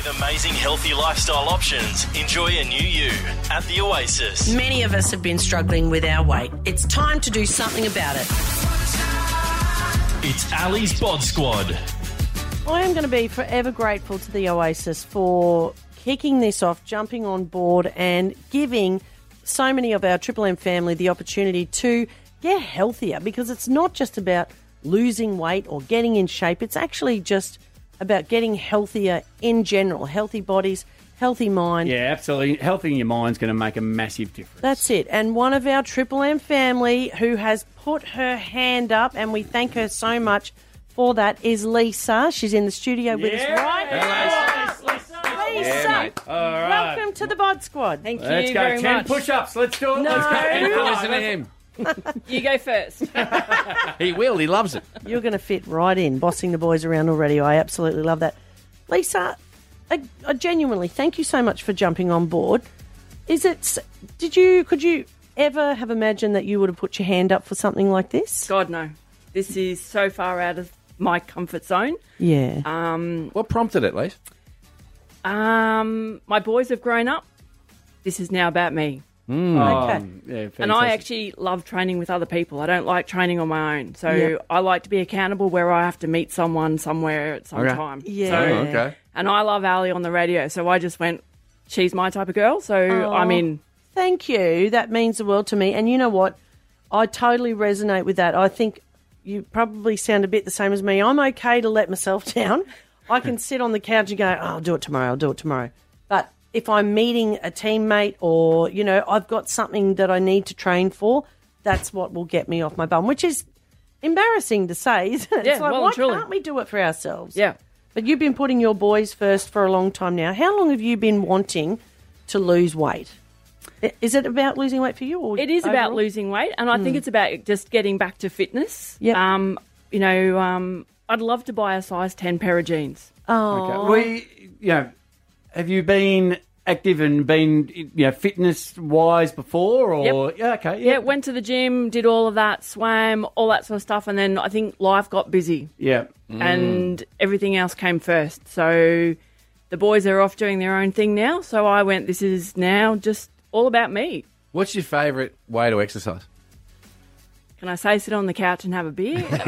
With amazing healthy lifestyle options, enjoy a new you at the Oasis. Many of us have been struggling with our weight. It's time to do something about it. It's Ali's Bod Squad. I am going to be forever grateful to the Oasis for kicking this off, jumping on board and giving so many of our Triple M family the opportunity to get healthier, because it's not just about losing weight or getting in shape. It's actually just about getting healthier in general. Healthy bodies, healthy mind. Yeah, absolutely. Healthy in your mind is going to make a massive difference. That's it. And one of our Triple M family who has put her hand up, and we thank her so much for that, is Lisa. She's in the studio with us right now. Lisa, Yeah, mate. All right. welcome to the Bod Squad. Thank you Let's go. very 10 much. push-ups. Let's do it. No. Let's go. Listen to him. You go first. He will. He loves it. You're going to fit right in, bossing the boys around already. I absolutely love that. Lisa, I genuinely thank you so much for jumping on board. Could you ever have imagined that you would have put your hand up for something like this? God, no. This is so far out of my comfort zone. Yeah. What prompted it, Lise? My boys have grown up. This is now about me. Okay. Yeah, And fantastic. I actually love training with other people. I don't like training on my own. So Yep. I like to be accountable where I have to meet someone somewhere at some Okay. time. Yeah. So, Oh, okay. and I love Ali on the radio. So I just went, she's my type of girl. So I'm in. Thank you. That means the world to me. And you know what? I totally resonate with that. I think you probably sound a bit the same as me. I'm okay to let myself down. I can sit on the couch and go, I'll do it tomorrow. But if I'm meeting a teammate or, I've got something that I need to train for, that's what will get me off my bum, which is embarrassing to say, isn't it? Yeah, It's like, well why and truly. can't we do it for ourselves? Yeah. But you've been putting your boys first for a long time now. How long have you been wanting to lose weight? Is it about losing weight for you? Or It is about overall? losing weight, and I think it's about just getting back to fitness. Yep. I'd love to buy a size 10 pair of jeans. Oh, Okay. Have you been active and been, fitness-wise before? Or Yep. Yeah, okay. Yeah, went to the gym, did all of that, swam, all that sort of stuff, and then I think life got busy Yeah. and everything else came first. So the boys are off doing their own thing now, so I went, this is now just all about me. What's your favourite way to exercise? Can I say sit on the couch and have a beer? But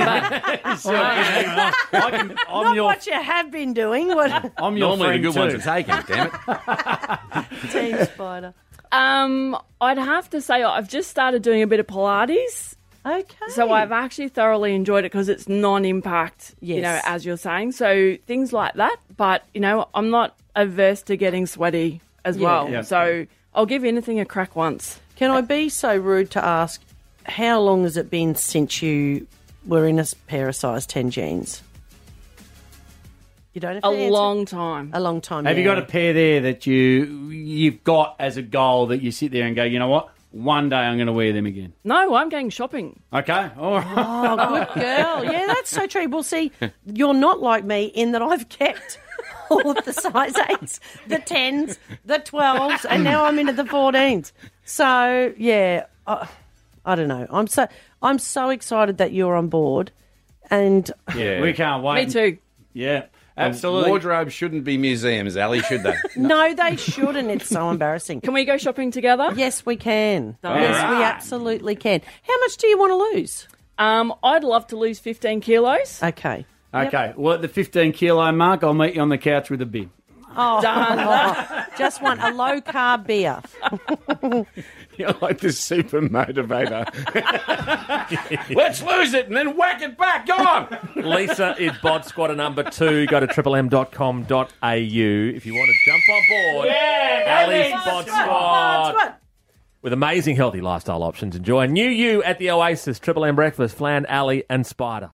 I'm not your, what you have been doing. What I'm your Normally the friend good too. ones are taken, damn it. Team Spider? I'd have to say I've just started doing a bit of Pilates. Okay. So I've actually thoroughly enjoyed it because it's non-impact, Yes. as you're saying. So things like that. But, I'm not averse to getting sweaty as well. Yeah. So I'll give anything a crack once. Can I be so rude to ask, how long has it been since you were in a pair of size 10 jeans? You don't have to A answer. long time. A long time. Have you yeah. got a pair there that you've got as a goal that you sit there and go, you know what? One day I'm going to wear them again. No, I'm going shopping. Okay. All right. Oh, good girl. Yeah, that's so true. Well, see, you're not like me in that I've kept all of the size 8s, the 10s, the 12s, and now I'm into the 14s. So, yeah, I don't know. I'm so excited that you're on board, and Yeah. We can't wait. Me too. Yeah, absolutely. Wardrobes shouldn't be museums, Ali, should they? no, they shouldn't. It's so embarrassing. Can we go shopping together? Yes, we can. All Yes, we right. absolutely can. How much do you want to lose? I'd love to lose 15 kilos. Okay. Okay. Well, at the 15 kilo mark, I'll meet you on the couch with a beer. Done. Just want a low-carb beer. You're like the super motivator. Let's lose it and then whack it back. Go on. Lisa is Bod Squatter number 2. Go to triplem.com.au if you want to jump on board. Ali's Bod Squad. With amazing healthy lifestyle options. Enjoy a new you at the Oasis. Triple M Breakfast, Flan, Ali and Spider.